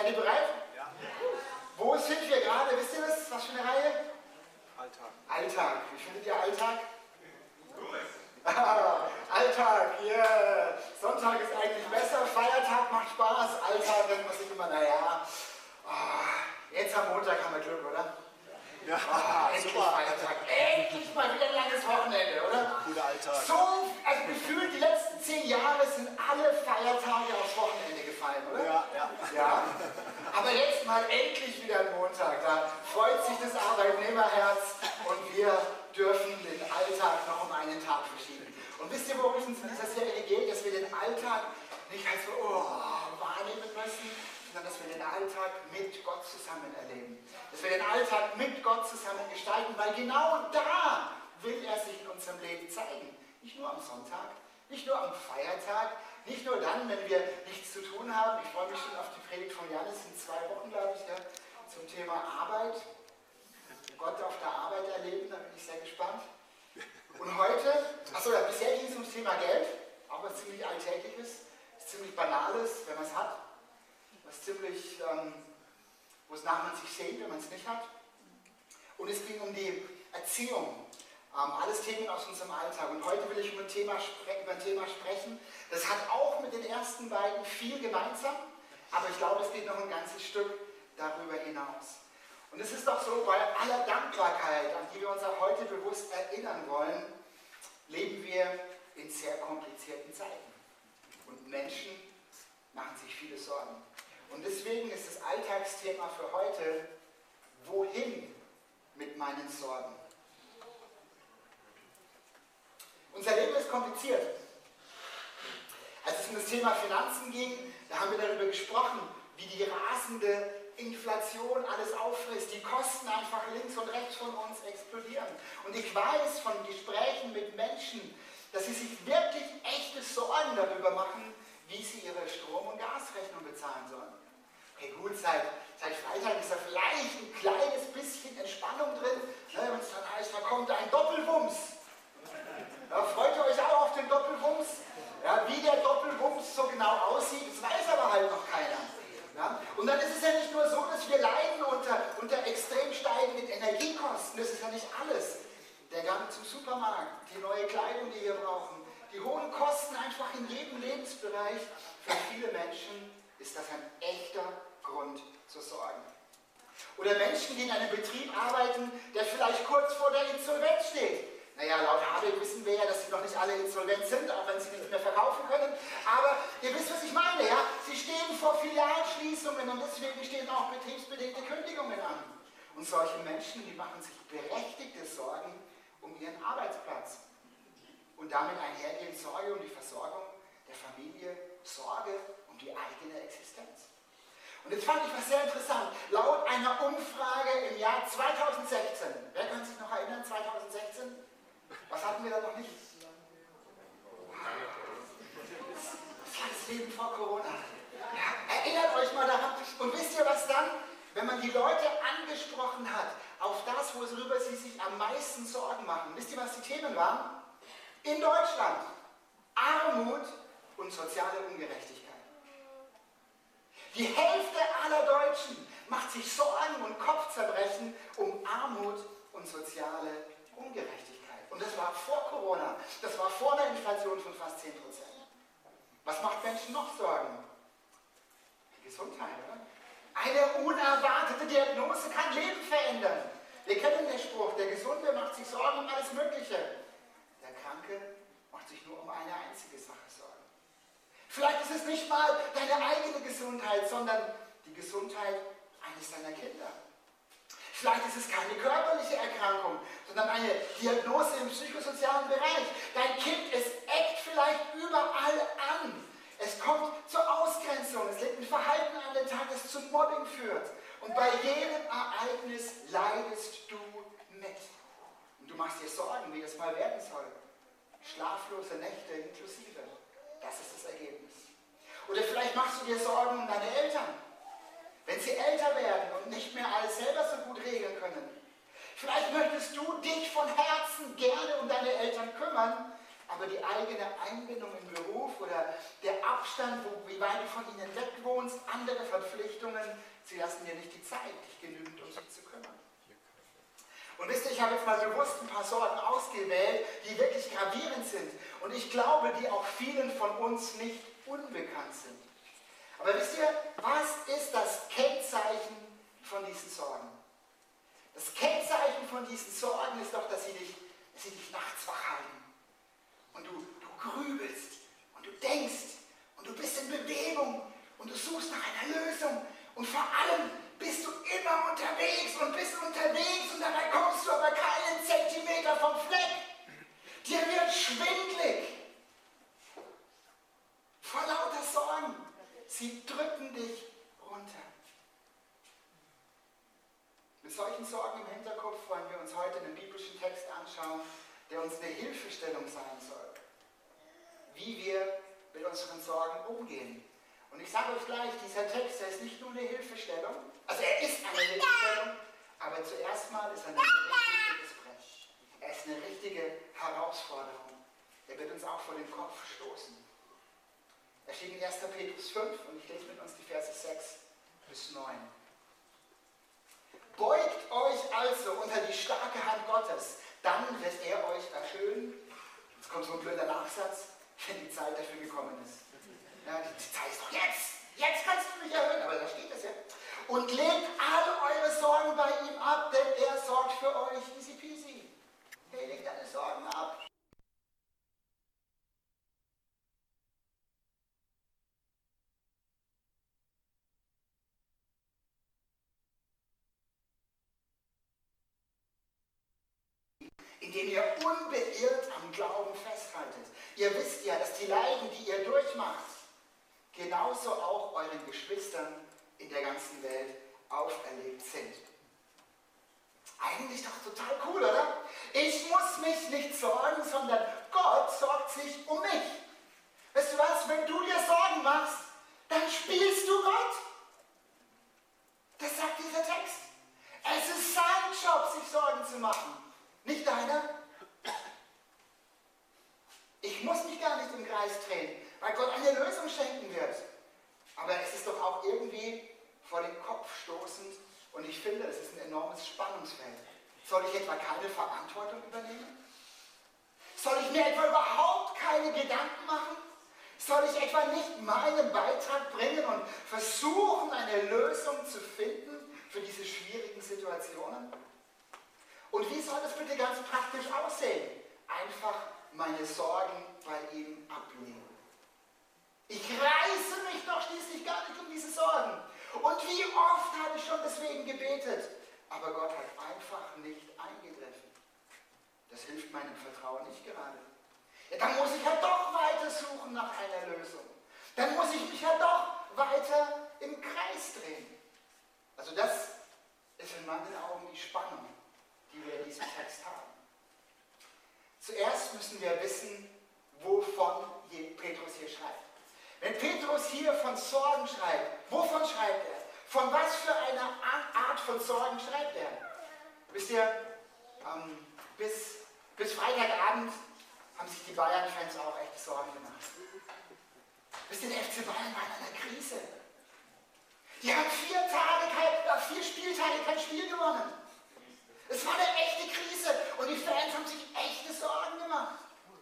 Seid ihr bereit? Ja. Wo sind wir gerade? Wisst ihr das? Was für eine Reihe? Alltag. Alltag. Wie findet ihr Alltag? Alltag, yeah. Sonntag ist eigentlich besser, Feiertag macht Spaß, Alltag denkt man sich immer, naja, jetzt am Montag haben wir Glück, oder? Ja, endlich super. Feiertag, endlich mal wieder ein langes Wochenende, oder? Guter Alltag. So, also gefühlt die letzten 10 Jahre sind alle Feiertage aufs Wochenende gefallen, oder? Ja, ja. Ja, aber jetzt mal endlich wieder ein Montag, da freut sich das Arbeitnehmerherz und wir dürfen den Alltag noch um einen Tag verschieben. Und wisst ihr, worum es uns in dieser Serie geht? Dass wir den Alltag nicht als so wahrnehmen müssen, sondern dass wir den Alltag mit Gott zusammen erleben. Dass wir den Alltag mit Gott zusammen gestalten, weil genau da will er sich in unserem Leben zeigen. Nicht nur am Sonntag, nicht nur am Feiertag, nicht nur dann, wenn wir nichts zu tun haben. Ich freue mich schon auf die Predigt von Janis in 2 Wochen, glaube ich, ja, zum Thema Arbeit. Gott auf der Arbeit erleben, da bin ich sehr gespannt. Und heute, achso, ja, bisher ging es ums Thema Geld, auch was ziemlich Alltägliches, was ziemlich Banales, wenn man es hat, was ziemlich, wo es nach man sich sehnt, wenn man es nicht hat. Und es ging um die Erziehung, alles Themen aus unserem Alltag. Und heute will ich über ein Thema sprechen, das hat auch mit den ersten beiden viel gemeinsam, aber ich glaube, es geht noch ein ganzes Stück darüber hinaus. Und es ist doch so, bei aller Dankbarkeit, an die wir uns auch heute bewusst erinnern wollen, leben wir in sehr komplizierten Zeiten. Und Menschen machen sich viele Sorgen. Und deswegen ist das Alltagsthema für heute, wohin mit meinen Sorgen? Unser Leben ist kompliziert. Als es um das Thema Finanzen ging, da haben wir darüber gesprochen, wie die rasende Inflation alles auffrisst, die Kosten einfach links und rechts von uns explodieren. Und ich weiß von Gesprächen mit Menschen, dass sie sich wirklich echte Sorgen darüber machen, wie sie ihre Strom- und Gasrechnung bezahlen sollen. Okay, gut, seit Freitag ist da vielleicht ein kleines bisschen Entspannung drin, wenn es dann heißt, da kommt ein Doppelwumms. Ja, freut ihr euch auch auf den Doppelwumms? Ja, wie der Doppelwumms so genau aussieht, das weiß aber halt noch keiner. Ja? Und dann ist es ja nicht nur so, dass wir leiden unter extrem steigenden Energiekosten, das ist ja nicht alles. Der Gang zum Supermarkt, die neue Kleidung, die wir brauchen, die hohen Kosten einfach in jedem Lebensbereich, für viele Menschen ist das ein echter Grund zur Sorge. Oder Menschen, die in einem Betrieb arbeiten, der vielleicht kurz vor der Insolvenz steht. Naja, laut Habeck wissen wir ja, dass sie noch nicht alle insolvent sind, auch wenn sie nichts mehr verkaufen können. Aber ihr wisst, was ich meine, ja? Sie stehen vor Filialschließungen und deswegen stehen auch betriebsbedingte Kündigungen an. Und solche Menschen, die machen sich berechtigte Sorgen um ihren Arbeitsplatz. Und damit einhergehend Sorge um die Versorgung der Familie, Sorge um die eigene Existenz. Und jetzt fand ich was sehr interessant. Laut einer Umfrage im Jahr 2016, wer kann sich noch erinnern, 2016? Was hatten wir da noch nicht? Das war das Leben vor Corona. Ja, erinnert euch mal daran. Und wisst ihr was dann? Wenn man die Leute angesprochen hat auf das, worüber sie sich am meisten Sorgen machen. Wisst ihr, was die Themen waren? In Deutschland Armut und soziale Ungerechtigkeit. Die Hälfte aller Deutschen macht sich Sorgen und Kopfzerbrechen um Armut und soziale Ungerechtigkeit. Und das war vor Corona. Das war vor einer Inflation von fast 10%. Was macht Menschen noch Sorgen? Die Gesundheit, oder? Eine unerwartete Diagnose kann Leben verändern. Wir kennen den Spruch, der Gesunde macht sich Sorgen um alles Mögliche. Der Kranke macht sich nur um eine einzige Sache Sorgen. Vielleicht ist es nicht mal deine eigene Gesundheit, sondern die Gesundheit eines deiner Kinder. Vielleicht ist es keine körperliche Erkrankung, sondern eine Diagnose im psychosozialen Bereich. Dein Kind, es eckt vielleicht überall an. Es kommt zur Ausgrenzung, es legt ein Verhalten an den Tag, das zum Mobbing führt. Und bei jedem Ereignis leidest du mit. Und du machst dir Sorgen, wie das mal werden soll. Schlaflose Nächte inklusive. Das ist das Ergebnis. Oder vielleicht machst du dir Sorgen um deine Eltern, wenn sie älter werden und nicht mehr alles selber so gut regeln können. Vielleicht möchtest du dich von Herzen gerne um deine Eltern kümmern, aber die eigene Einbindung im Beruf oder der Abstand, wie weit du von ihnen weg wohnst, Kunst, andere Verpflichtungen, sie lassen dir nicht die Zeit, dich genügend um sie zu kümmern. Und wisst ihr, ich habe jetzt mal bewusst ein paar Sorgen ausgewählt, die wirklich gravierend sind und ich glaube, die auch vielen von uns nicht unbekannt sind. Aber wisst ihr, was ist das Kennzeichen von diesen Sorgen? Das Kennzeichen von diesen Sorgen ist doch, dass sie dich nachts wach halten. Und du grübelst und du denkst und du bist in Bewegung und du suchst nach einer Lösung und vor allem bist du immer unterwegs und dabei kommst du aber keinen Zentimeter vom Fleck. Dir wird schwindelig. Vor lauter Sorgen. Sie drücken dich runter. Mit solchen Sorgen im Hinterkopf wollen wir uns heute einen biblischen Text anschauen, der uns eine Hilfestellung sein soll, wie wir mit unseren Sorgen umgehen. Und ich sage euch gleich, dieser Text, der ist nicht nur eine Hilfestellung, also er ist eine Hilfestellung, aber zuerst mal ist er ein richtig dickes Brett. Er ist eine richtige Herausforderung. Er wird uns auch vor den Kopf stoßen. Er steht in 1. Petrus 5 und ich lese mit uns die Verse 6 bis 9. Beugt euch also unter die starke Hand Gottes, dann wird er euch erhöhen. Jetzt kommt so ein blöder Nachsatz, wenn die Zeit dafür gekommen ist. Ja, die Zeit ist doch jetzt! Jetzt kannst du mich erhöhen, aber da steht es ja. Und legt alle eure Sorgen bei ihm ab, denn er sorgt für euch. Easy peasy. Hey, legt deine Sorgen ab. Indem ihr unbeirrt am Glauben festhaltet. Ihr wisst ja, dass die Leiden, die ihr durchmacht, genauso auch euren Geschwistern in der ganzen Welt auferlegt sind. Eigentlich doch total cool, oder? Ich muss mich nicht sorgen, sondern Gott sorgt sich um mich. Weißt du was, wenn du dir Sorgen machst, dann spielst du Gott. Das sagt dieser Text. Es ist sein Job, sich Sorgen zu machen. Nicht deiner? Ich muss mich gar nicht im Kreis drehen, weil Gott eine Lösung schenken wird. Aber es ist doch auch irgendwie vor den Kopf stoßend und ich finde, es ist ein enormes Spannungsfeld. Soll ich etwa keine Verantwortung übernehmen? Soll ich mir etwa überhaupt keine Gedanken machen? Soll ich etwa nicht meinen Beitrag bringen und versuchen, eine Lösung zu finden für diese schwierigen Situationen? Und wie soll das bitte ganz praktisch aussehen? Einfach meine Sorgen bei ihm ablegen. Ich reiße mich doch schließlich gar nicht um diese Sorgen. Und wie oft habe ich schon deswegen gebetet, aber Gott hat einfach nicht eingegriffen. Das hilft meinem Vertrauen nicht gerade. Ja, dann muss ich ja doch weiter suchen nach einer Lösung. Dann muss ich mich ja doch weiter im Kreis drehen. Also das ist in meinen Augen die Spannung, die wir in diesem Text haben. Zuerst müssen wir wissen, wovon Petrus hier schreibt. Wenn Petrus hier von Sorgen schreibt, wovon schreibt er? Von was für einer Art von Sorgen schreibt er? Wisst ihr, bis Freitagabend haben sich die Bayern-Fans auch echt Sorgen gemacht. Wisst ihr, der FC Bayern war in einer Krise. Die haben 4 Spieltage kein Spiel gewonnen. Es war eine echte Krise und die Fans haben sich echte Sorgen gemacht.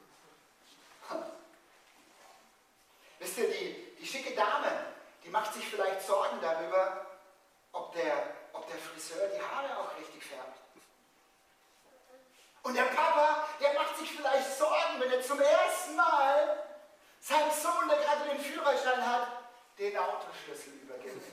Wisst ihr, die schicke Dame, die macht sich vielleicht Sorgen darüber, ob der Friseur die Haare auch richtig färbt. Und der Papa, der macht sich vielleicht Sorgen, wenn er zum ersten Mal seinem Sohn, der gerade den Führerschein hat, den Autoschlüssel übergibt.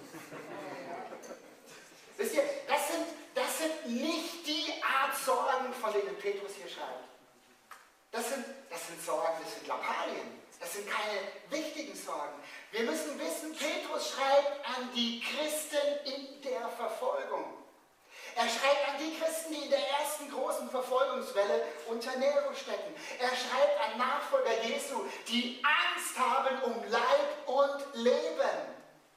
Wisst ihr, das sind nicht die Art Sorgen, von denen Petrus hier schreibt. Das sind Sorgen, das sind Lappalien. Das sind keine wichtigen Sorgen. Wir müssen wissen, Petrus schreibt an die Christen in der Verfolgung. Er schreibt an die Christen, die in der ersten großen Verfolgungswelle unter Nero stecken. Er schreibt an Nachfolger Jesu, die Angst haben um Leib und Leben.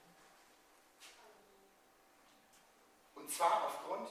Und zwar aufgrund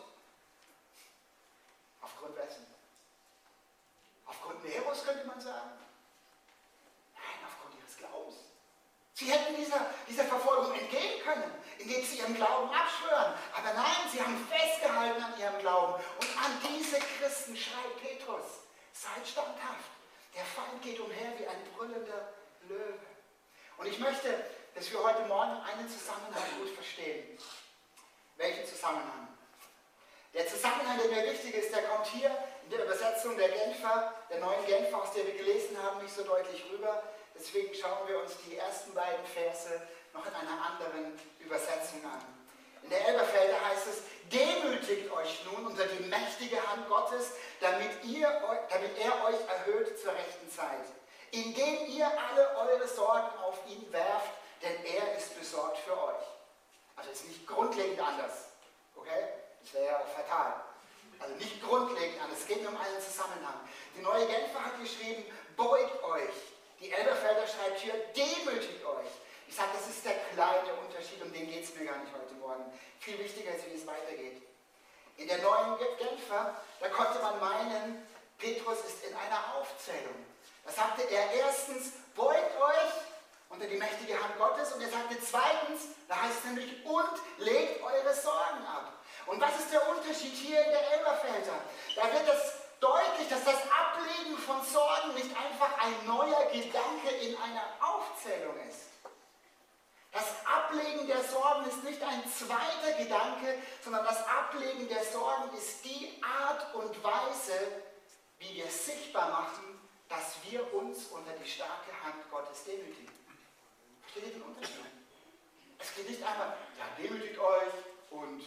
wessen? Aufgrund Neros könnte man sagen. Nein, aufgrund ihres Glaubens. Sie hätten dieser Verfolgung entgehen können, indem sie ihren Glauben abschwören. Aber nein, sie haben festgehalten an ihrem Glauben. Und an diese Christen schreibt Petrus, seid standhaft. Der Feind geht umher wie ein brüllender Löwe. Und ich möchte, dass wir heute Morgen einen Zusammenhang gut verstehen. Welchen Zusammenhang? Der Zusammenhang, der mir wichtig ist, der kommt hier in der Übersetzung der neuen Genfer, aus der wir gelesen haben, nicht so deutlich rüber. Deswegen schauen wir uns die ersten beiden Verse noch in einer anderen Übersetzung an. In der Elberfelder heißt es, demütigt euch nun unter die mächtige Hand Gottes, damit er euch erhöht zur rechten Zeit, indem ihr alle eure Sorgen auf ihn werft, denn er ist besorgt für euch. Also ist nicht grundlegend anders, okay? Das wäre ja auch fatal. Also nicht grundlegend anders, es geht nur um einen Zusammenhang. Die neue Genfer hat geschrieben, beugt euch. Die Elberfelder schreibt hier, demütigt euch. Ich sage, das ist der kleine Unterschied, um den geht es mir gar nicht heute Morgen. Viel wichtiger ist, wie es weitergeht. In der neuen Genfer, da konnte man meinen, Petrus ist in einer Aufzählung. Da sagte er erstens, beugt euch unter die mächtige Hand Gottes, und er sagte zweitens, da heißt es nämlich, und legt eure Sorgen ab. Und was ist der Unterschied hier in der Elberfelder? Da wird das deutlich, dass das Ablegen von Sorgen nicht einfach ein neuer Gedanke in einer Aufzählung ist. Das Ablegen der Sorgen ist nicht ein zweiter Gedanke, sondern das Ablegen der Sorgen ist die Art und Weise, wie wir sichtbar machen, dass wir uns unter die starke Hand Gottes demütigen. Versteht ihr den Unterschied? Es geht nicht einmal, ja, demütigt euch und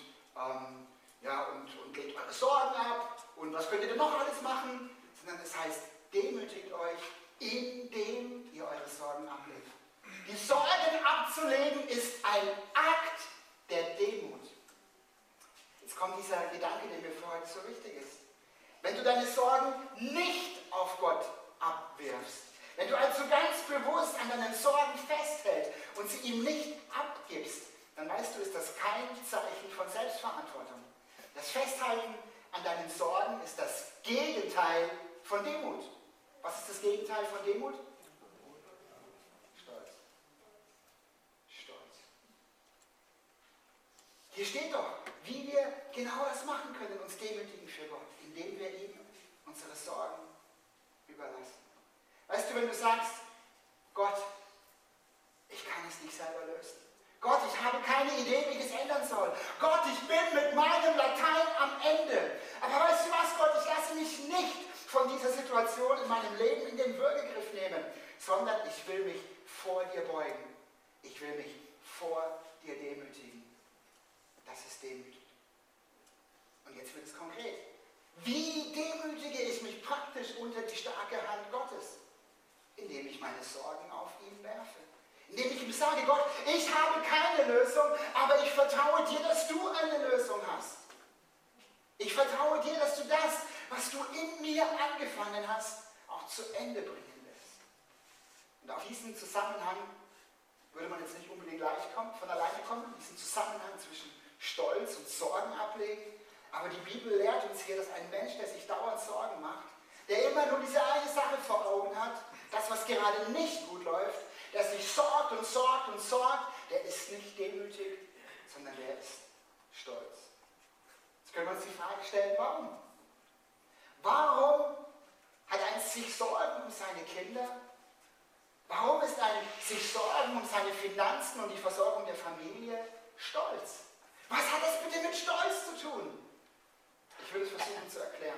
legt eure Sorgen ab und was könnt ihr denn noch alles machen, sondern es heißt, demütigt euch, indem ihr eure Sorgen ablegt. Die Sorgen abzulegen ist ein Akt der Demut. Jetzt kommt dieser Gedanke, der mir für heute so wichtig ist. Wenn du deine Sorgen nicht auf Gott abwirfst, wenn du also ganz bewusst an deinen Sorgen festhältst und sie ihm nicht abgibst, dann weißt du, ist das kein Zeichen von Selbstverantwortung. Das Festhalten an deinen Sorgen ist das Gegenteil von Demut. Was ist das Gegenteil von Demut? Stolz. Stolz. Hier steht doch, wie wir genau das machen können, uns demütigen für Gott, indem wir ihm unsere Sorgen überlassen. Weißt du, wenn du sagst, Gott, ich kann es nicht selber lösen. Gott, ich habe keine Idee, wie ich es ändern soll. Gott, ich bin mit meinem Latein am Ende. Aber weißt du was, Gott, ich lasse mich nicht von dieser Situation in meinem Leben in den Würgegriff nehmen, sondern ich will mich vor dir beugen. Ich will mich vor dir demütigen. Das ist Demut. Und jetzt wird es konkret. Wie demütige ich mich praktisch unter die starke Hand Gottes? Indem ich meine Sorgen auf ihn werfe. Indem ich ihm sage, Gott, ich habe keine Lösung, aber ich vertraue dir, dass du eine Lösung hast. Ich vertraue dir, dass du das, was du in mir angefangen hast, auch zu Ende bringen wirst. Und auf diesen Zusammenhang würde man jetzt nicht unbedingt von alleine kommen, diesen Zusammenhang zwischen Stolz und Sorgen ablegen. Aber die Bibel lehrt uns hier, dass ein Mensch, der sich dauernd Sorgen macht, der immer nur diese eine Sache vor Augen hat, das, was gerade nicht gut läuft, der sich sorgt und sorgt und sorgt, der ist nicht demütig, sondern der ist stolz. Jetzt können wir uns die Frage stellen, warum? Warum hat ein sich Sorgen um seine Kinder? Warum ist ein sich Sorgen um seine Finanzen und die Versorgung der Familie stolz? Was hat das bitte mit Stolz zu tun? Ich will es versuchen zu erklären.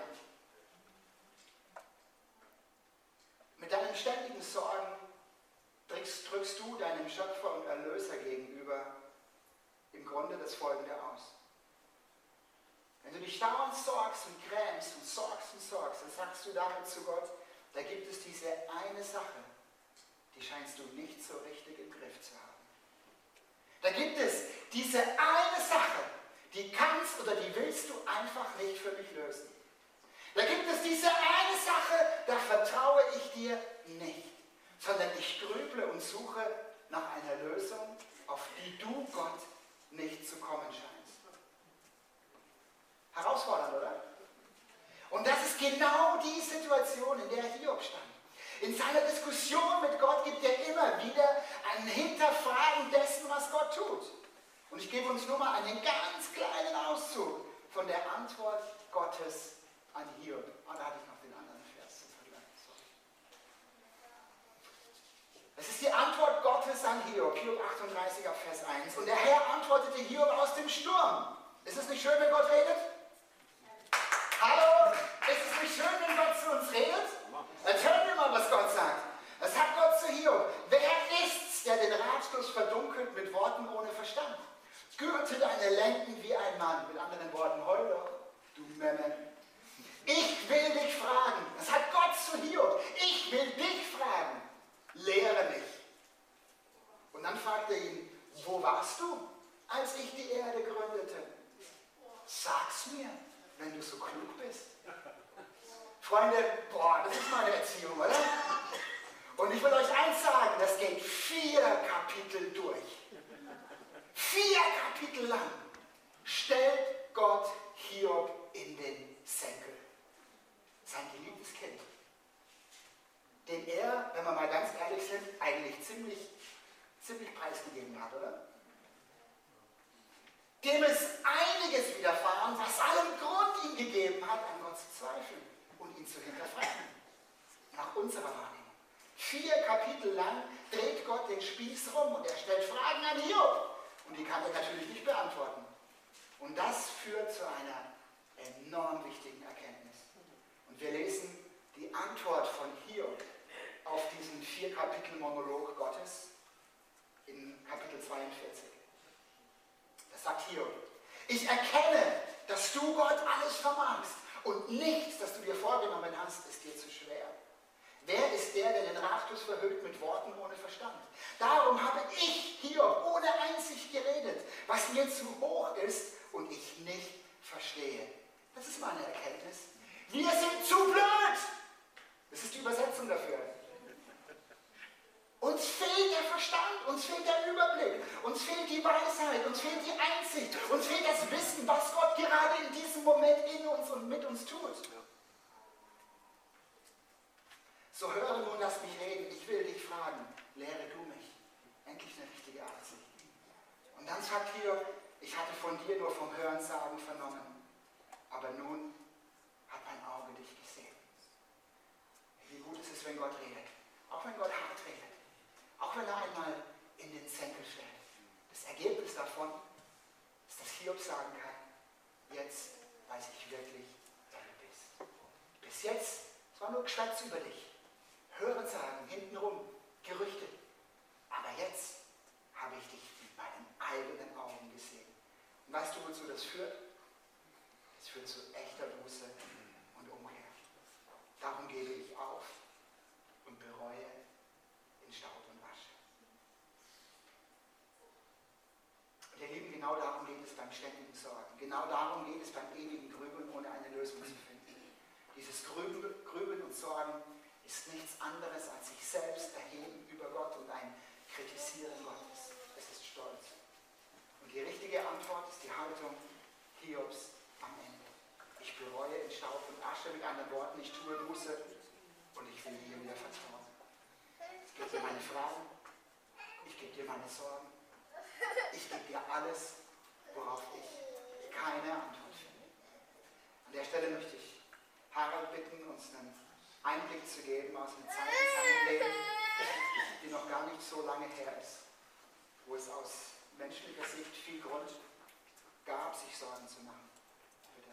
Mit deinen ständigen Sorgen drückst du deinem Schöpfer und Erlöser gegenüber im Grunde das Folgende aus. Wenn du dich dauernd sorgst und grämst und sorgst, dann sagst du damit zu Gott, da gibt es diese eine Sache, die scheinst du nicht so richtig im Griff zu haben. Da gibt es diese eine Sache, die kannst oder die willst du einfach nicht für mich lösen. Da gibt es diese eine Sache, da vertraue ich dir nicht, sondern ich grüble und suche nach einer Lösung, auf die du, Gott, nicht zu kommen scheinst. Herausfordernd, oder? Und das ist genau die Situation, in der Hiob stand. In seiner Diskussion mit Gott gibt er immer wieder ein Hinterfragen dessen, was Gott tut. Und ich gebe uns nur mal einen ganz kleinen Auszug von der Antwort Gottes an Hiob. Da hatte ich noch den anderen Vers zum Vergleich. Das ist die Antwort Gottes an Hiob. Hiob 38, Vers 1. Und der Herr antwortete Hiob aus dem Sturm. Ist es nicht schön, wenn Gott redet? Hallo? Ist es nicht schön, wenn Gott zu uns redet? Jetzt hören wir mal, was Gott sagt. Das sagt Gott zu Hiob. Wer ist's, der den Ratschluss verdunkelt mit Worten ohne Verstand? Gürte deine Lenden wie ein Mann. Mit anderen Worten, heul doch, du Memme. Ich will dich fragen. Das hat Gott zu Hiob. Ich will dich fragen. Lehre mich. Und dann fragt er ihn, wo warst du, als ich die Erde gründete? Sag's mir, wenn du so klug bist. Freunde, boah, das ist meine Erziehung, oder? Und ich will euch eins sagen, das geht 4 Kapitel durch. 4 Kapitel lang stellt Gott Hiob in den Senkel. Sein geliebtes Kind. Den er, wenn wir mal ganz ehrlich sind, eigentlich ziemlich preisgegeben hat, oder? Dem ist einiges widerfahren, was allen Grund ihm gegeben hat, an Gott zu zweifeln und ihn zu hinterfragen. Nach unserer Wahrnehmung. 4 Kapitel lang dreht Gott den Spieß rum und er stellt Fragen an Hiob. Und die kann er natürlich nicht beantworten. Und das führt zu einer enorm wichtigen Erkenntnis. Und wir lesen die Antwort von Hiob auf diesen 4 Kapitel Monolog Gottes in Kapitel 42. Das sagt Hiob: Ich erkenne, dass du Gott alles vermagst und nichts, das du dir vorgenommen hast, ist dir zu schwer. Wer ist der den Ratschluss verhüllt mit Worten ohne Verstand? Darum habe ich, Hiob, ohne Einsicht geredet, was mir zu hoch ist und ich nicht verstehe. Das ist meine Erkenntnis. Wir sind zu blöd! Das ist die Übersetzung dafür. Uns fehlt der Verstand, uns fehlt der Überblick, uns fehlt die Weisheit, uns fehlt die Einsicht, uns fehlt das Wissen, was Gott gerade in diesem Moment in uns und mit uns tut. So höre nun, lass mich reden, ich will dich fragen, lehre du mich. Endlich eine richtige Einsicht. Und dann sagt Hiob, ich hatte von dir nur vom Hörensagen vernommen, aber nun hat mein Auge dich gesehen. Wie gut ist es, wenn Gott redet, auch wenn Gott hart redet. Auch wenn er einmal in den Senkel stellt. Das Ergebnis davon ist, dass Hiob sagen kann, jetzt weiß ich wirklich, wer du bist. Bis jetzt, es war nur Geschwätz über dich. Hörensagen, hintenrum, Gerüchte. Aber jetzt habe ich dich mit meinen eigenen Augen gesehen. Und weißt du, wozu das führt? Es führt zu echter Buße und Umkehr. Darum gebe ich auf und bereue in Staub und Asche. Und ihr Lieben, genau darum geht es beim ständigen Sorgen. Genau darum geht es beim ewigen Grübeln, ohne eine Lösung zu finden. Dieses Grübeln und Sorgen ist nichts anderes als sich selbst erheben über Gott und ein Kritisieren Gottes. Es ist Stolz. Und die richtige Antwort ist die Haltung Hiobs am Ende. Ich bereue in Staub und Asche, mit anderen Worten, ich tue Buße und ich will dir wieder vertrauen. Ich gebe dir meine Fragen, ich gebe dir meine Sorgen, ich gebe dir alles, worauf ich keine Antwort finde. An der Stelle möchte ich Harald bitten, uns einen Einblick zu geben aus einer Zeit in seinem Leben, die noch gar nicht so lange her ist, wo es aus menschlicher Sicht viel Grund gab, sich Sorgen zu machen. Bitte.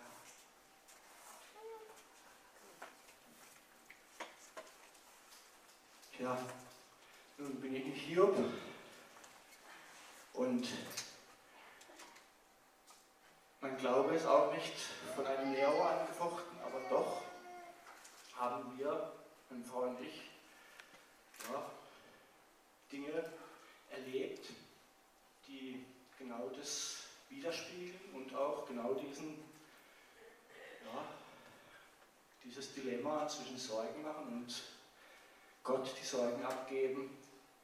Ja, nun bin ich nicht Hiob und mein Glaube ist auch nicht von einem Nero angefochten, aber doch haben wir, meine Frau und ich, ja, Dinge erlebt, die genau das widerspiegeln und auch genau dieses Dilemma zwischen Sorgen machen und Gott die Sorgen abgeben.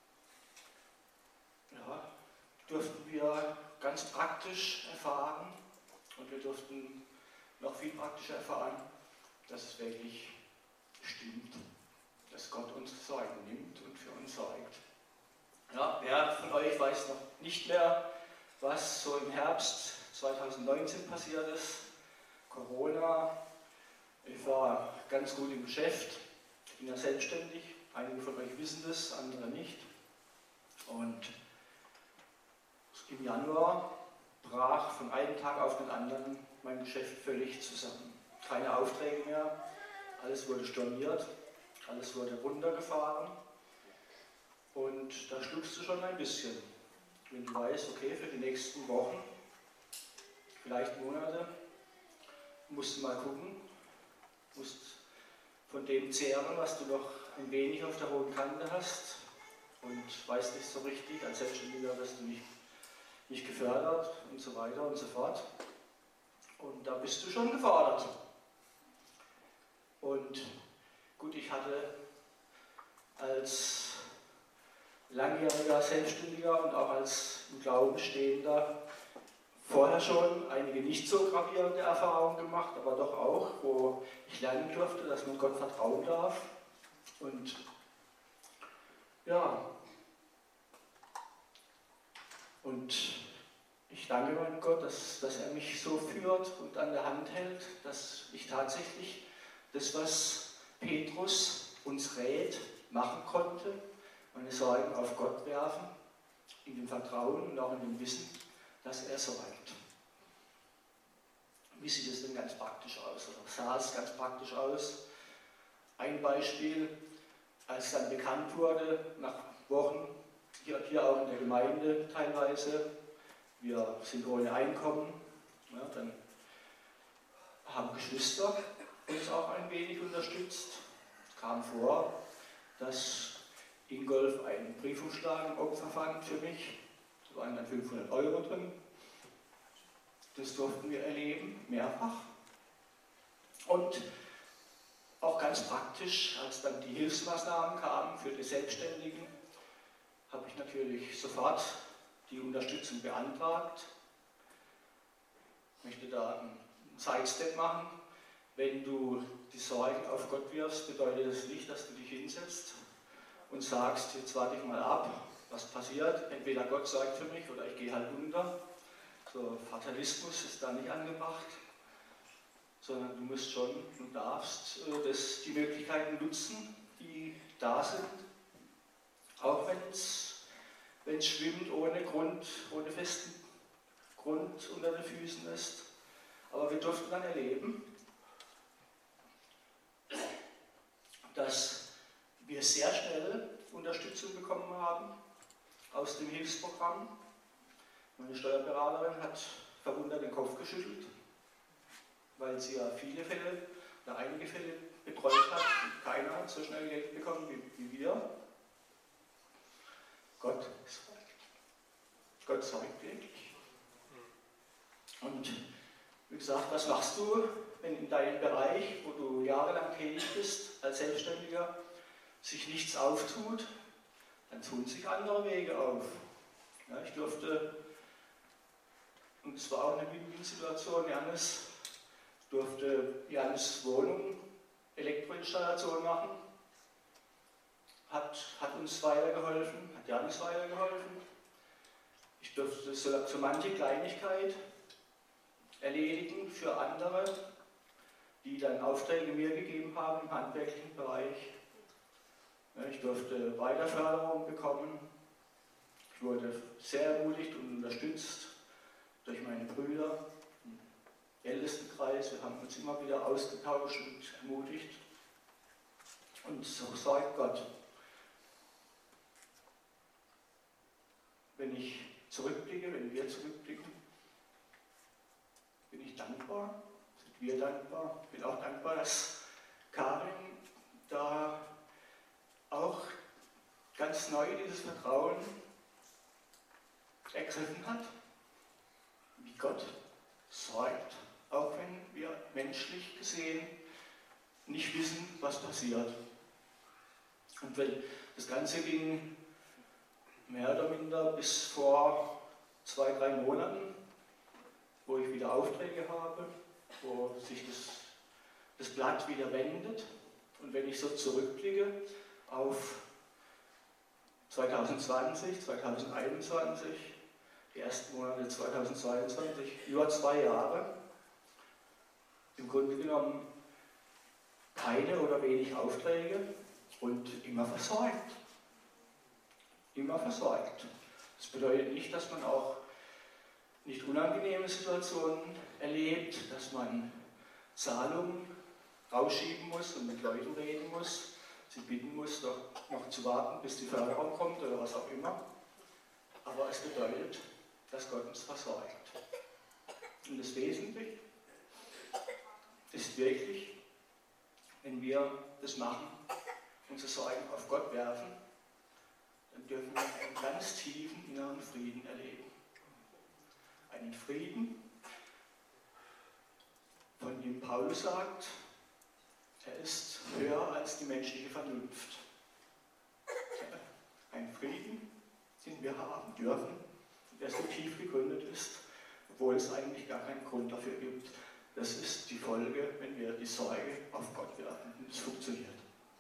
Ja, durften wir ganz praktisch erfahren und wir durften noch viel praktischer erfahren, dass es wirklich stimmt, dass Gott uns Sorgen nimmt und für uns sorgt. Ja, wer von euch weiß noch nicht mehr, was so im Herbst 2019 passiert ist. Corona, ich war ganz gut im Geschäft, ich bin ja selbstständig, einige von euch wissen das, andere nicht. Und im Januar brach von einem Tag auf den anderen mein Geschäft völlig zusammen. Keine Aufträge mehr, alles wurde storniert, alles wurde runtergefahren. Und da schluckst du schon ein bisschen, wenn du weißt, okay, für die nächsten Wochen, vielleicht Monate, musst du mal gucken, musst von dem zehren, was du noch ein wenig auf der hohen Kante hast und weißt nicht so richtig, als Selbstständiger wirst du nicht gefördert und so weiter und so fort. Und da bist du schon gefordert. Und gut, ich hatte als langjähriger Selbstständiger und auch als im Glauben Stehender vorher schon einige nicht so gravierende Erfahrungen gemacht, aber doch auch, wo ich lernen durfte, dass man Gott vertrauen darf. Und ja, und ich danke meinem Gott, dass er mich so führt und an der Hand hält, dass ich tatsächlich das, was Petrus uns rät, machen konnte, meine Sorgen auf Gott werfen, in dem Vertrauen und auch in dem Wissen, dass er sorgt. Wie sieht es denn ganz praktisch aus? Oder sah es ganz praktisch aus? Ein Beispiel, als dann bekannt wurde, nach Wochen, hier auch in der Gemeinde teilweise, wir sind ohne Einkommen, ja, dann haben Geschwister uns auch ein wenig unterstützt. Es kam vor, dass Ingolf einen Briefumschlag im Opfer fand für mich. Da waren dann 500 € drin. Das durften wir erleben, mehrfach. Und auch ganz praktisch, als dann die Hilfsmaßnahmen kamen für die Selbstständigen, habe ich natürlich sofort die Unterstützung beantragt. Ich möchte da einen Sidestep machen. Wenn du die Sorgen auf Gott wirfst, bedeutet das nicht, dass du dich hinsetzt und sagst, jetzt warte ich mal ab, was passiert. Entweder Gott sorgt für mich oder ich gehe halt unter. So, Fatalismus ist da nicht angebracht, sondern du musst schon, du darfst die Möglichkeiten nutzen, die da sind, auch wenn es schwimmt ohne Grund, ohne festen Grund unter den Füßen ist. Aber wir durften dann erleben, dass wir sehr schnell Unterstützung bekommen haben aus dem Hilfsprogramm. Meine Steuerberaterin hat verwundert den Kopf geschüttelt, weil sie ja viele Fälle oder einige Fälle betreut hat. Keiner hat so schnell Geld bekommen wie wir. Gott sorgt wirklich. Und wie gesagt, was machst du, wenn in deinem Bereich, wo du jahrelang tätig bist, als Selbstständiger, sich nichts auftut? Dann tun sich andere Wege auf. Ja, ich durfte, und es war auch eine Win-Win-Situation, durfte Jannes Wohnung Elektroinstallation machen, hat uns weitergeholfen, hat Jannes weitergeholfen. Ich durfte so manche Kleinigkeit erledigen für andere, die dann Aufträge mir gegeben haben im handwerklichen Bereich. Ich durfte Weiterförderung bekommen. Ich wurde sehr ermutigt und unterstützt durch meine Brüder im Ältestenkreis. Wir haben uns immer wieder ausgetauscht und ermutigt. Und so sagt Gott. Wenn ich zurückblicke, wenn wir zurückblicken, bin ich dankbar, sind wir dankbar. Ich bin auch dankbar, dass Karin da auch ganz neu dieses Vertrauen ergriffen hat, wie Gott sorgt, auch wenn wir menschlich gesehen nicht wissen, was passiert. Und wenn das Ganze ging mehr oder minder bis vor 2-3 Monaten, wo ich wieder Aufträge habe, wo sich das Blatt wieder wendet. Und wenn ich so zurückblicke auf 2020, 2021, die ersten Monate 2022, über 2 Jahre, im Grunde genommen keine oder wenig Aufträge und immer versorgt. Immer versorgt. Das bedeutet nicht, dass man auch nicht unangenehme Situationen erlebt, dass man Zahlungen rausschieben muss und mit Leuten reden muss, sie bitten muss, doch noch zu warten, bis die Förderung kommt oder was auch immer. Aber es bedeutet, dass Gott uns versorgt. Und das Wesentliche ist wirklich, wenn wir das machen, unsere Sorgen auf Gott werfen, dann dürfen wir einen ganz tiefen inneren Frieden erleben. Einen Frieden, von dem Paulus sagt, er ist höher als die menschliche Vernunft. Ein Frieden, den wir haben dürfen, der so tief gegründet ist, obwohl es eigentlich gar keinen Grund dafür gibt. Das ist die Folge, wenn wir die Sorge auf Gott werfen. Und es funktioniert.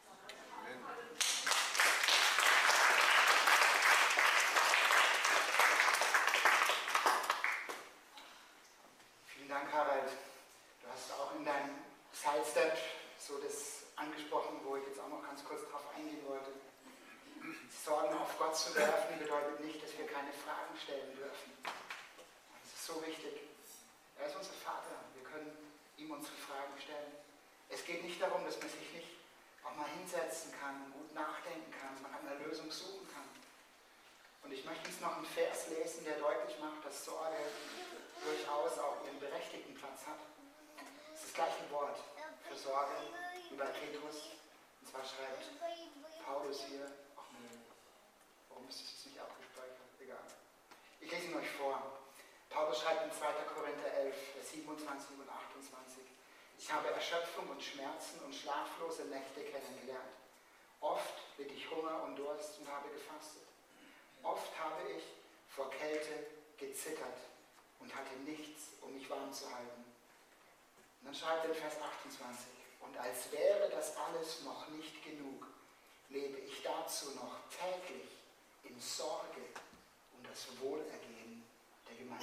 Vielen Dank, Harald. Du hast auch in deinem Sidestep so das angesprochen, wo ich jetzt auch noch ganz kurz drauf eingehen wollte. Sorgen auf Gott zu werfen bedeutet nicht, dass wir keine Fragen stellen dürfen. Das ist so wichtig. Er ist unser Vater. Wir können ihm unsere Fragen stellen. Es geht nicht darum, dass man sich nicht auch mal hinsetzen kann und gut nachdenken kann, nach einer Lösung suchen kann. Und ich möchte uns noch einen Vers lesen, der deutlich macht, dass Sorge durchaus auch ihren berechtigten Platz hat. Es ist das gleiche Wort für Sorge wie bei Petrus. Und zwar schreibt Paulus hier, ach nö, warum ist das jetzt nicht abgespeichert? Egal. Ich lese ihn euch vor. Paulus schreibt in 2. Korinther 11, Vers 27 und 28. Ich habe Erschöpfung und Schmerzen und schlaflose Nächte kennengelernt. Oft litt ich Hunger und Durst und habe gefastet. Oft habe ich vor Kälte gezittert und hatte nichts, um mich warm zu halten. Und dann schreibt er in Vers 28. Und als wäre das alles noch nicht genug, lebe ich dazu noch täglich in Sorge um das Wohlergehen der Gemeinde.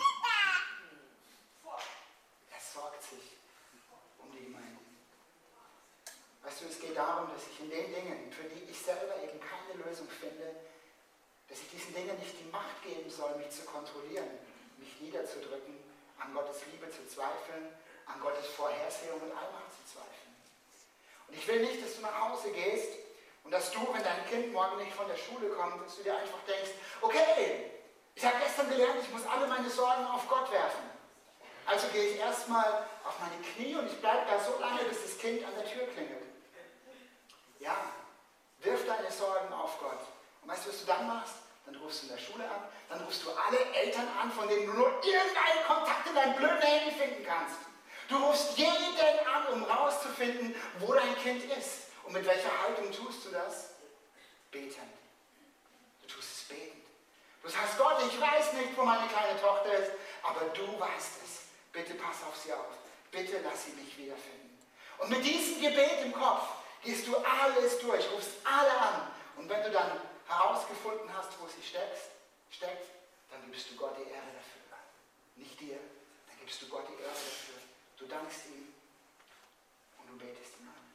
Er sorgt sich um die Gemeinde. Weißt du, es geht darum, dass ich in den Dingen, für die ich selber eben keine Lösung finde, dass ich diesen Dingen nicht die Macht geben soll, mich zu kontrollieren, mich niederzudrücken, an Gottes Liebe zu zweifeln, an Gottes Vorhersehung und Allmacht zu zweifeln. Und ich will nicht, dass du nach Hause gehst und dass du, wenn dein Kind morgen nicht von der Schule kommt, dass du dir einfach denkst, okay, ich habe gestern gelernt, ich muss alle meine Sorgen auf Gott werfen. Also gehe ich erstmal auf meine Knie und ich bleibe da so lange, bis das Kind an der Tür klingelt. Ja, wirf deine Sorgen auf Gott. Und weißt du, was du dann machst? Dann rufst du in der Schule an, dann rufst du alle Eltern an, von denen du nur irgendeinen Kontakt in deinem blöden Handy finden kannst. Du rufst jeden an, um rauszufinden, wo dein Kind ist. Und mit welcher Haltung tust du das? Betend. Du tust es betend. Du sagst, Gott, ich weiß nicht, wo meine kleine Tochter ist, aber du weißt es. Bitte pass auf sie auf. Bitte lass sie mich wiederfinden. Und mit diesem Gebet im Kopf gehst du alles durch, rufst alle an. Und wenn du dann herausgefunden hast, wo sie steckt, dann gibst du Gott die Ehre dafür. Nicht dir, dann gibst du Gott die Ehre dafür. Du dankst ihm und du betest ihn an.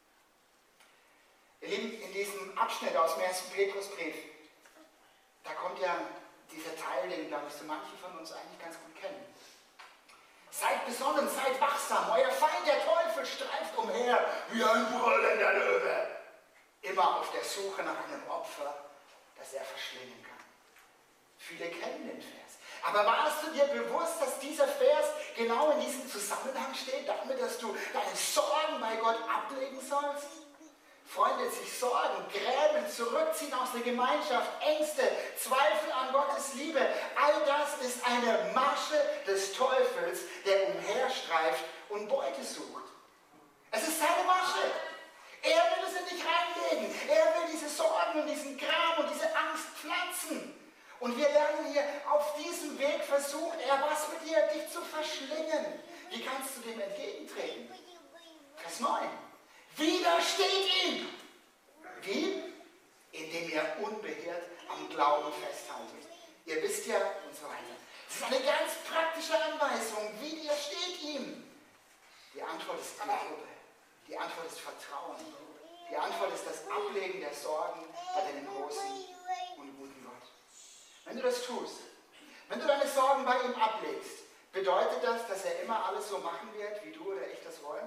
Ihr Lieben, in diesem Abschnitt aus dem 1. Petrusbrief, da kommt ja dieser Teil, den, glaube ich, so manche von uns eigentlich ganz gut kennen. Seid besonnen, seid wachsam, euer Feind, der Teufel, streift umher wie ein brüllender Löwe. Immer auf der Suche nach einem Opfer, das er verschlingen kann. Viele kennen den Vers. Aber warst du dir bewusst, dass dieser Vers genau in diesem Zusammenhang steht, damit, dass du deine Sorgen bei Gott ablegen sollst? Freunde, sich sorgen, grämen, zurückziehen aus der Gemeinschaft, Ängste, Zweifel an Gottes Liebe, all das ist eine Masche des Teufels, der umherstreift und Beute sucht. Es ist seine Masche. Er will es in dich reinlegen. Er will diese Sorgen und diesen Gram und diese Angst pflanzen. Und wir lernen hier, auf diesem Weg versucht er was mit dir, dich zu verschlingen. Wie kannst du dem entgegentreten? Vers 9. Widersteht ihm. Wie? Indem ihr unbeirrt am Glauben festhaltet. Ihr wisst ja, und so weiter. Das ist eine ganz praktische Anweisung. Wie widersteht ihm? Die Antwort ist Glaube. Die Antwort ist Vertrauen. Die Antwort ist das Ablegen der Sorgen bei deinem großen und guten Gott. Wenn du das tust, wenn du deine Sorgen bei ihm ablegst, bedeutet das, dass er immer alles so machen wird, wie du oder ich das wollen?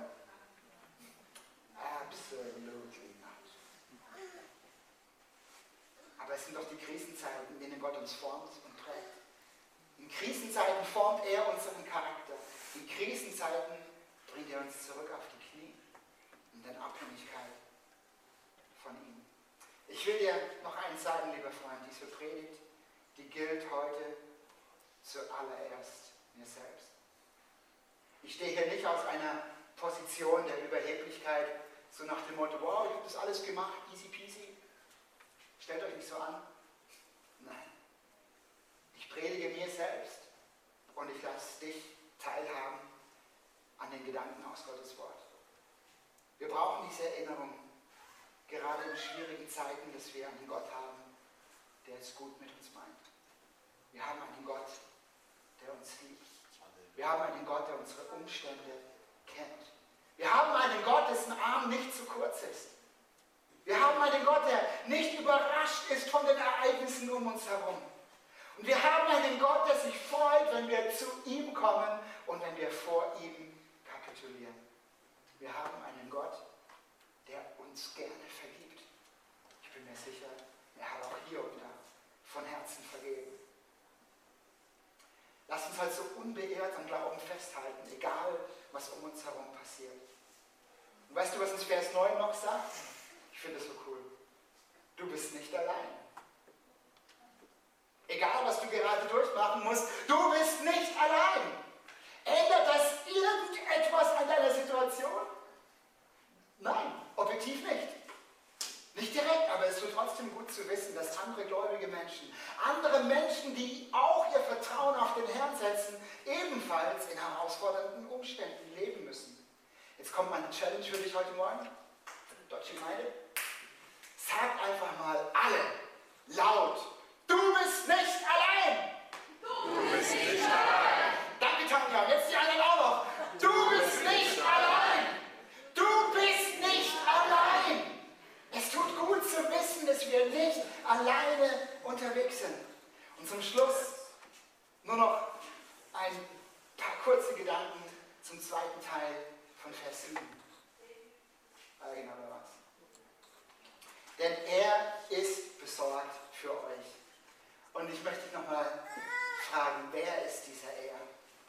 Absolutely not. Aber es sind doch die Krisenzeiten, in denen Gott uns formt und prägt. In Krisenzeiten formt er unseren Charakter. In Krisenzeiten bringt er uns zurück auf die Knie und in Abhängigkeit von ihm. Ich will dir noch eins sagen, lieber Freund, diese Predigt, die gilt heute zuallererst mir selbst. Ich stehe hier nicht aus einer Position der Überheblichkeit, so nach dem Motto, wow, ich habe das alles gemacht, easy peasy. Stellt euch nicht so an. Nein. Ich predige mir selbst und ich lasse dich teilhaben an den Gedanken aus Gottes Wort. Wir brauchen diese Erinnerung, gerade in schwierigen Zeiten, dass wir einen Gott haben, der es gut mit uns meint. Wir haben einen Gott, der uns liebt. Wir haben einen Gott, der unsere Umstände kennt. Wir haben einen Gott, dessen Arm nicht zu kurz ist. Wir haben einen Gott, der nicht überrascht ist von den Ereignissen um uns herum. Und wir haben einen Gott, der sich freut, wenn wir zu ihm kommen und wenn wir vor ihm kapitulieren. Wir haben einen Gott, der uns gerne vergibt. Ich bin mir sicher, er hat auch hier und da von Herzen vergeben. Lass uns also unbeirrt am Glauben festhalten, egal was um uns herum passiert. Und weißt du, was uns Vers 9 noch sagt? Ich finde das so cool. Du bist nicht allein. Egal, was du gerade durchmachen musst, du bist nicht allein. Ändert das irgendetwas an deiner Situation? Nein, objektiv nicht. Nicht direkt, aber es ist trotzdem gut zu wissen, dass andere gläubige Menschen, andere Menschen, die auch ihr Vertrauen auf den Herrn setzen, ebenfalls in herausfordernden Umständen leben müssen. Jetzt kommt meine Challenge für dich heute Morgen. Deutsche Gemeinde. Sagt einfach mal alle laut: Du bist nicht allein! Du bist nicht allein! Danke, Tanja. Jetzt die anderen auch noch. Du bist nicht allein! Du bist nicht allein! Es tut gut zu wissen, dass wir nicht alleine unterwegs sind. Und zum Schluss nur noch ein paar kurze Gedanken zum zweiten Teil von Vers 7. Genau, da war's. Denn er ist besorgt für euch. Und ich möchte dich nochmal fragen, wer ist dieser Er?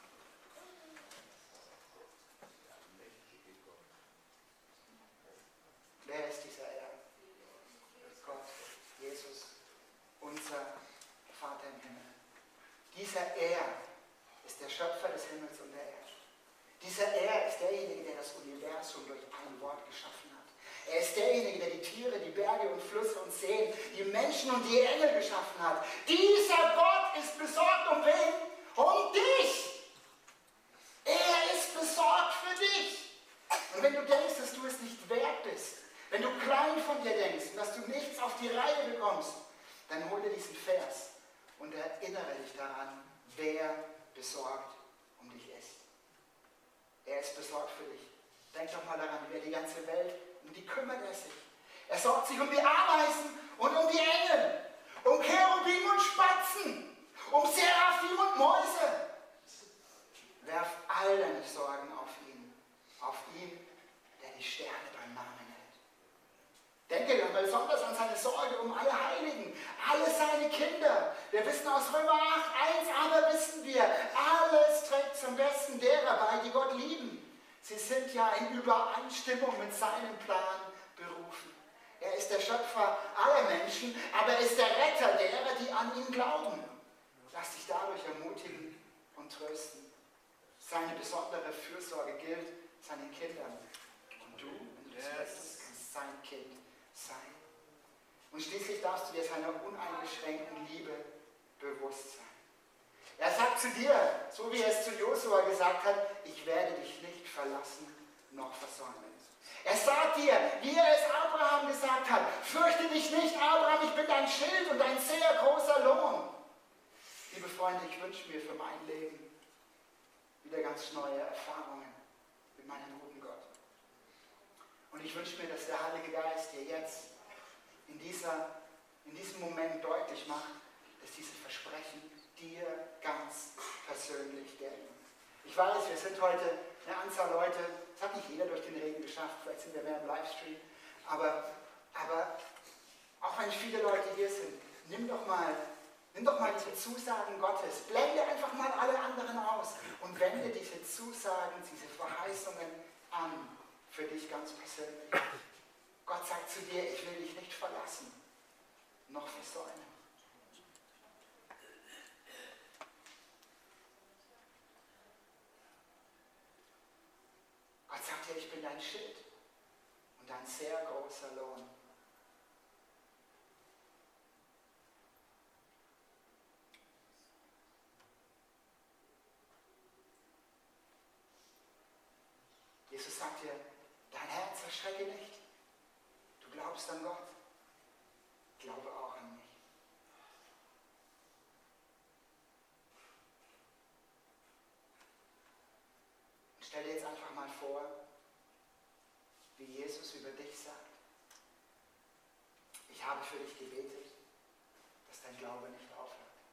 Wer ist dieser Er? Gott, Jesus, unser Vater im Himmel. Dieser Er ist der Schöpfer des Himmels und der Erde. Dieser Er ist derjenige, der das Universum durch ein Wort geschaffen hat. Er ist derjenige, der die Tiere, die Berge und Flüsse und Seen, die Menschen und die Engel geschaffen hat. Dieser Gott ist besorgt um wen? Um dich! Er ist besorgt für dich. Und wenn du denkst, dass du es nicht wert bist, wenn du klein von dir denkst und dass du nichts auf die Reihe bekommst, dann hol dir diesen Vers und erinnere dich daran, wer besorgt um dich ist. Er ist besorgt für dich. Denk doch mal daran, wer die ganze Welt, um die kümmert er sich. Er sorgt sich um die Ameisen und um die Engel, um Cherubim und Spatzen, um Seraphim und Mäuse. Werf all deine Sorgen auf ihn, der die Sterne beim Namen hält. Denke dann besonders an seine Sorge um alle Heiligen, alle seine Kinder. Wir wissen aus Römer 8,1, aber wissen wir, alles trägt zum Besten derer bei, die Gott lieben. Sie sind ja in Übereinstimmung mit seinem Plan berufen. Er ist der Schöpfer aller Menschen, aber er ist der Retter derer, die an ihn glauben. Lass dich dadurch ermutigen und trösten. Seine besondere Fürsorge gilt seinen Kindern. Und du, wenn du das willst, kannst sein Kind sein. Und schließlich darfst du dir seiner uneingeschränkten Liebe bewusst sein. Er sagt zu dir, so wie er es zu Josua gesagt hat, ich werde dich nicht verlassen noch versäumen. Er sagt dir, wie er es Abraham gesagt hat, fürchte dich nicht, Abraham, ich bin dein Schild und ein sehr großer Lohn. Liebe Freunde, ich wünsche mir für mein Leben wieder ganz neue Erfahrungen mit meinem guten Gott. Und ich wünsche mir, dass der Heilige Geist dir jetzt in diesem Moment deutlich macht, dass diese Versprechen dir ganz persönlich gelten. Ich weiß, wir sind heute eine Anzahl Leute, es hat nicht jeder durch den Regen geschafft, vielleicht sind wir mehr im Livestream, aber auch wenn viele Leute hier sind, nimm doch mal diese Zusagen Gottes, blende einfach mal alle anderen aus und wende diese Zusagen, diese Verheißungen an für dich ganz persönlich. Gott sagt zu dir, ich will dich nicht verlassen, noch versäumen. Gott sagt dir, ich bin dein Schild und ein sehr großer Lohn. Jesus sagt dir, dein Herz erschrecke nicht. Du glaubst an Gott. Glaube auch an mich. Und stell dir jetzt einfach mal vor, wie Jesus über dich sagt, ich habe für dich gebetet, dass dein Glaube nicht aufhört.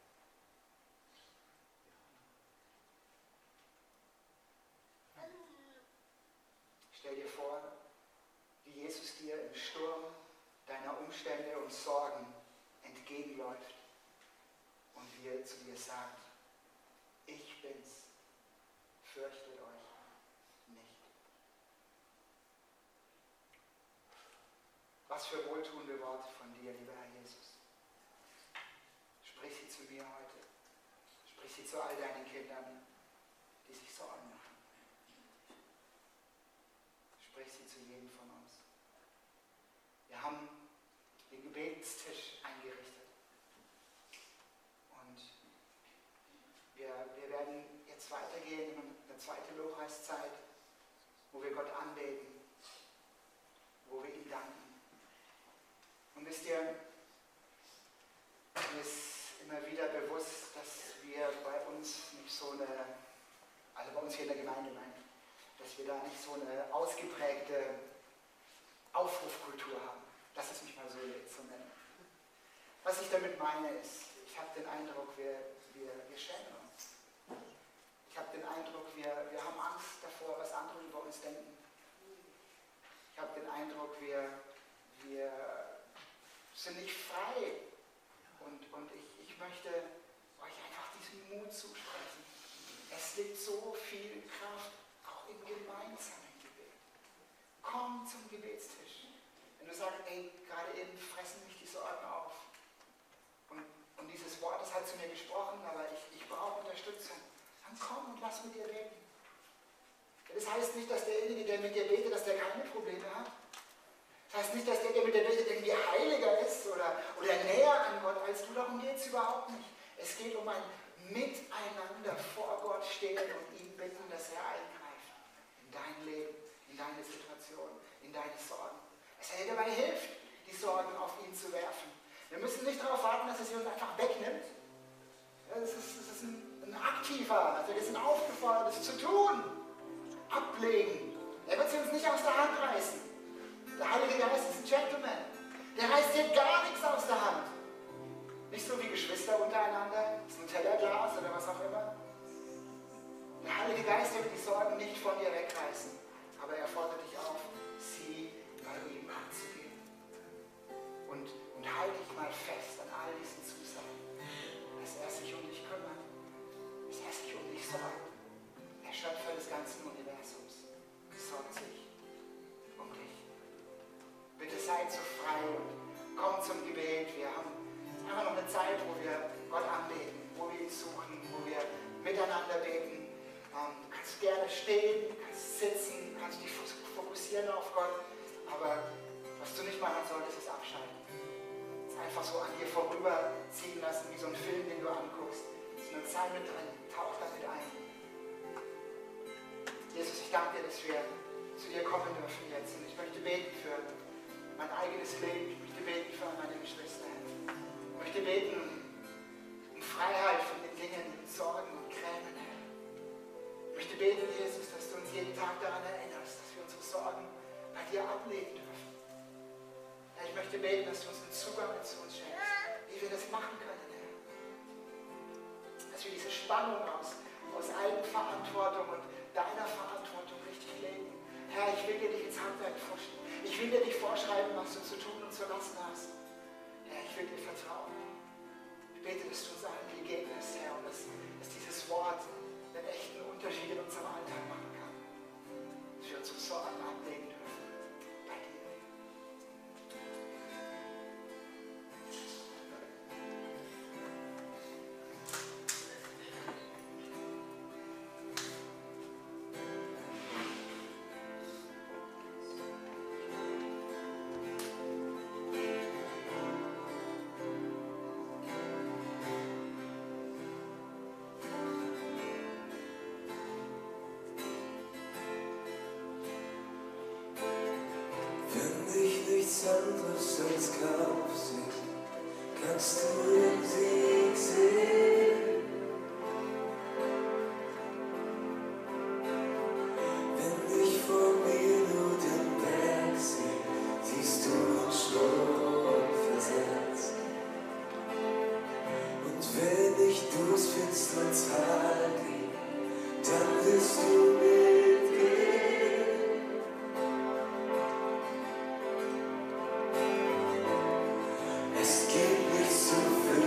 Stell dir vor, wie Jesus dir im Sturm deiner Umstände und Sorgen entgegenläuft und wie er zu dir sagt, ich bin's, fürchtet euch nicht. Was für wohltuende Worte von dir, lieber Herr Jesus. Sprich sie zu mir heute. Sprich sie zu all deinen Kindern, die sich Sorgen machen. Sprich sie zu jedem von uns. Wir haben den Gebetstisch eingerichtet. Und wir werden jetzt weitergehen in eine zweite Lobpreiszeit, wo wir Gott anbeten, wo wir ihm danken. Und wisst ihr, mir ist immer wieder bewusst, dass wir bei uns nicht so eine, also bei uns hier in der Gemeinde meinen, dass wir da nicht so eine ausgeprägte Aufrufkultur haben. Lass es mich mal so nennen. Was ich damit meine ist, ich habe den Eindruck, wir schämen uns. Ich habe den Eindruck, wir haben Angst davor, was andere über uns denken. Ich habe den Eindruck, wir sind nicht frei. Und ich möchte euch einfach diesen Mut zusprechen. Es liegt so viel Kraft auch im gemeinsamen Gebet. Komm zum Gebetstisch. Wenn du sagst, ey, gerade eben fressen mich die Sorgen auf. Und dieses Wort, das hat zu mir gesprochen, aber ich brauche Unterstützung. Dann komm und lass mit dir beten. Das heißt nicht, dass derjenige, der mit dir betet, dass der keine Probleme hat. Das heißt nicht, dass der mit dir betet, irgendwie heiliger ist oder näher an Gott als du. Darum geht es überhaupt nicht. Es geht um ein Miteinander vor Gott stehen und ihn bitten, dass er eingreift. In dein Leben, in deine Situation, in deine Sorgen. Dass er dir dabei hilft, die Sorgen auf ihn zu werfen. Wir müssen nicht darauf warten, dass er sie uns einfach wegnimmt. Ja, das ist ein aktiver, also wir sind aufgefordert, das zu tun. Ablegen. Er wird sie uns nicht aus der Hand reißen. Der Heilige Geist ist ein Gentleman. Der reißt dir gar nichts aus der Hand. Nicht so wie Geschwister untereinander, das Nutella-Glas oder was auch immer. Der Heilige Geist wird die Sorgen nicht von dir wegreißen, aber er fordert dich auf, sie bei ihm abzugeben. Und halte dich mal fest an all diesen Zusagen, dass er sich um dich kümmert, dass er sich um dich sorgt. Der Schöpfer des ganzen Universums sorgt sich um dich. Bitte seid so frei und kommt zum Gebet. Wir haben einfach noch eine Zeit, wo wir Gott anbeten, wo wir ihn suchen, wo wir miteinander beten. Du kannst gerne stehen, du kannst sitzen, du kannst dich fokussieren auf Gott, aber was du nicht machen solltest, ist abschalten. Einfach so an dir vorüberziehen lassen, wie so ein Film, den du anguckst. Sondern sei mit drin, tauch damit ein. Jesus, ich danke dir, dass wir zu dir kommen dürfen jetzt. Und ich möchte beten für mein eigenes Leben. Ich möchte beten für meine Geschwister. Ich möchte beten um Freiheit von den Dingen, den Sorgen und Grämen, Herr. Ich möchte beten, Jesus, dass du uns jeden Tag daran erinnerst, dass wir unsere Sorgen bei dir ablegen dürfen. Herr, ich möchte beten, dass du uns einen Zugang zu uns schenkst, wie wir das machen können, Herr. Dass wir diese Spannung aus Eigenverantwortung und deiner Verantwortung richtig leben. Herr, ich will dir nicht ins Handwerk forschen. Ich will dir nicht vorschreiben, was du zu tun und zu lassen hast. Herr, ich will dir vertrauen. Ich bete, dass du uns allen begegnest, Herr, und dass dieses Wort einen echten Unterschied in unserem Alltag machen kann. Dass wir unsere Sorgen ablegen dürfen bei dir. Nichts anderes als Kampf sehen, kannst du den Sieg sehen. Wenn ich vor mir nur den Berg sehe, siehst du den Schlund versetzt. Und wenn ich durchs finstere Tal gehe, dann wirst du mitgehen. Es gibt nicht so viel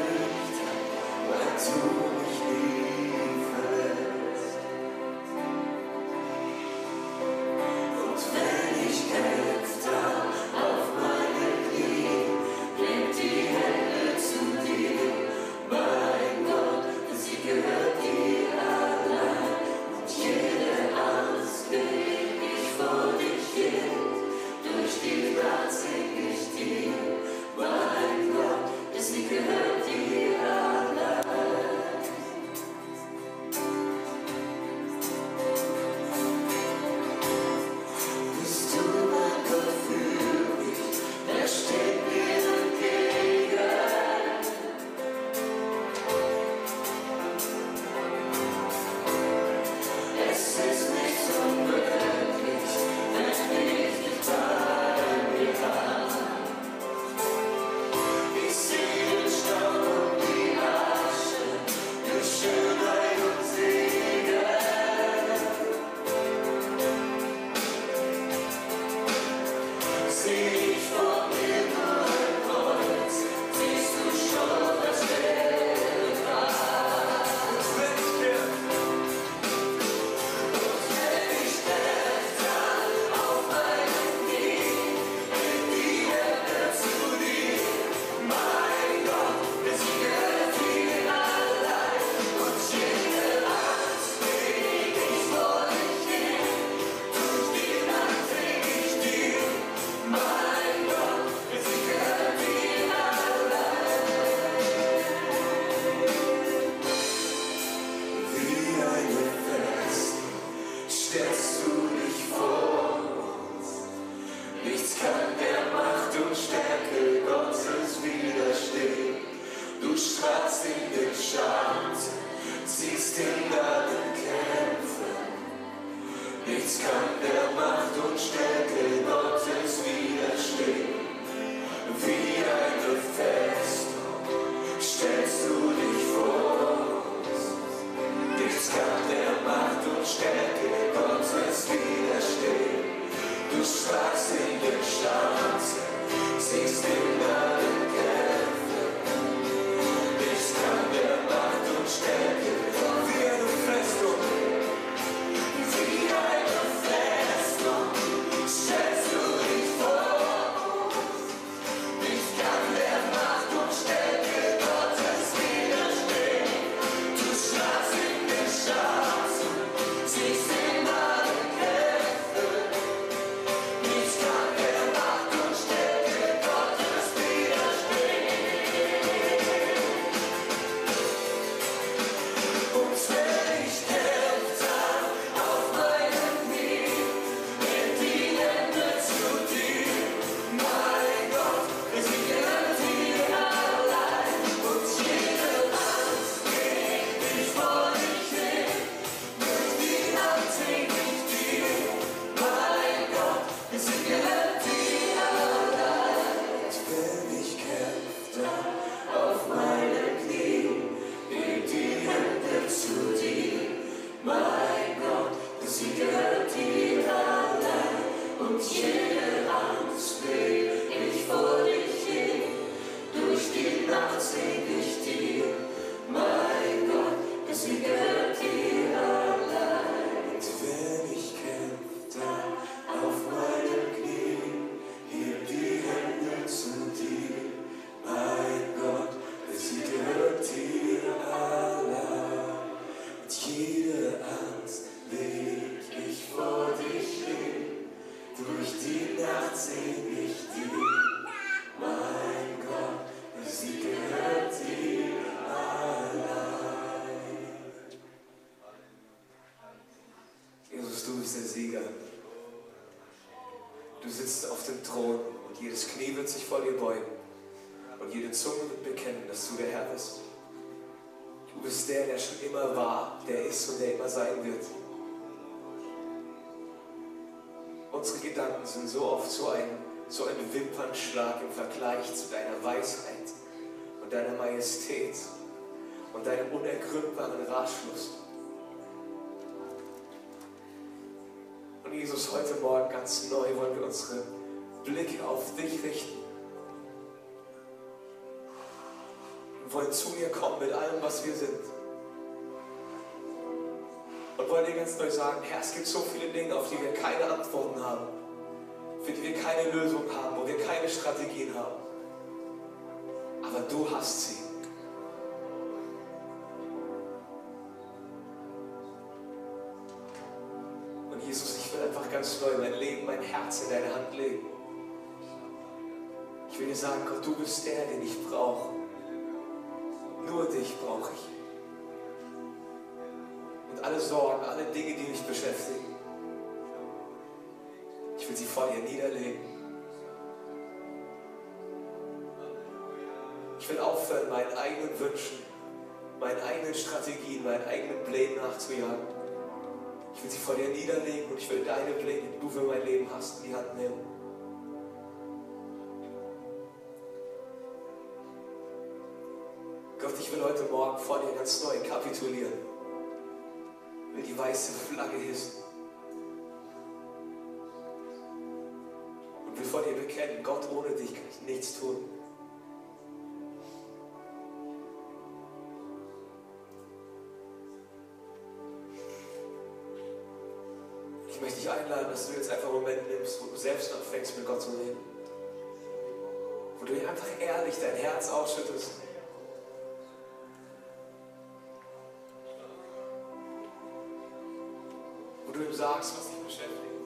bist der Sieger. Du sitzt auf dem Thron und jedes Knie wird sich vor dir beugen und jede Zunge wird bekennen, dass du der Herr bist. Du bist der, der schon immer war, der ist und der immer sein wird. Unsere Gedanken sind so oft so ein Wimpernschlag im Vergleich zu deiner Weisheit und deiner Majestät und deinem unergründbaren Ratschluss. Und Jesus, heute Morgen ganz neu wollen wir unsere Blicke auf dich richten. Wir wollen zu dir kommen mit allem, was wir sind. Und wollen dir ganz neu sagen, Herr, es gibt so viele Dinge, auf die wir keine Antworten haben, für die wir keine Lösung haben, wo wir keine Strategien haben. Aber du hast sie. Und Jesus, ich will einfach ganz neu mein Leben, mein Herz in deine Hand legen. Ich will dir sagen, Gott, du bist der, den ich brauche. Nur dich brauche ich. Und alle Sorgen, alle Dinge, die mich beschäftigen, ich will sie vor dir niederlegen. Ich will aufhören, meinen eigenen Wünschen, meinen eigenen Strategien, meinen eigenen Plänen nachzujagen. Ich will sie vor dir niederlegen und ich will deine Pläne, die du für mein Leben hast, in die Hand nehmen. Gott, ich will heute Morgen vor dir ganz neu kapitulieren. Ich will die weiße Flagge hissen. Und will vor dir bekennen, Gott, ohne dich kann ich nichts tun. Ich möchte dich einladen, dass du jetzt einfach einen Moment nimmst, wo du selbst anfängst, mit Gott zu reden. Wo du ihm einfach ehrlich dein Herz ausschüttest. Wo du ihm sagst, was dich beschäftigt.